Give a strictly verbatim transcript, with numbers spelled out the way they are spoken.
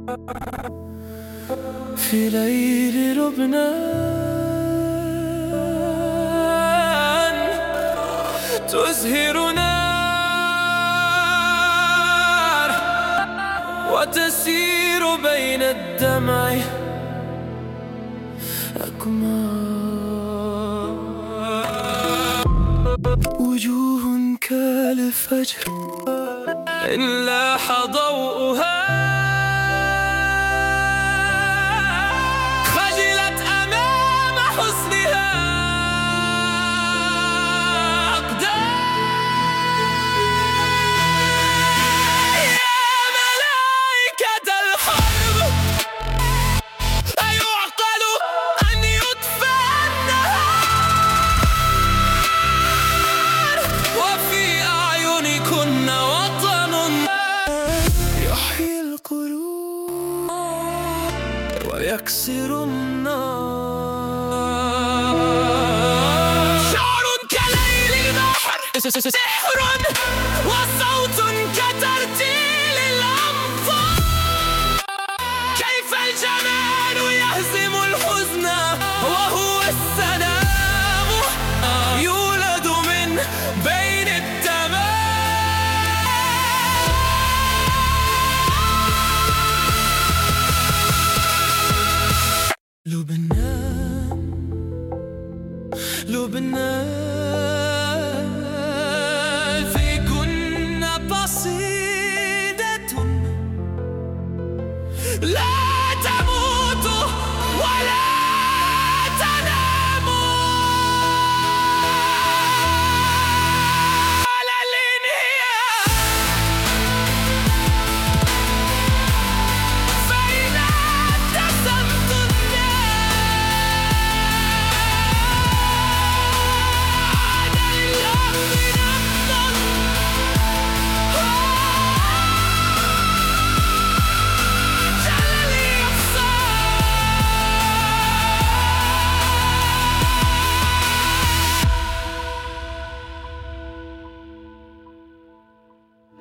في ليل لبنان تزهر نار وتسير بين الدمع أكمار، وجوه كالفجر إن لاح ضوءها خجلت أمام حسنها أقدار. يا ملائكة الحرب أيعقل أن يطفأ النهار وفي أعينكن وطن يحيي القلوب ويكسر النار. شعر كليل البحر سحر وصوت كترتيل الأمطار. كيف الجمال يهزم الحزن وهو السلام يولد من بين الدماء. لبنان لبنان فيكن قصيدة لا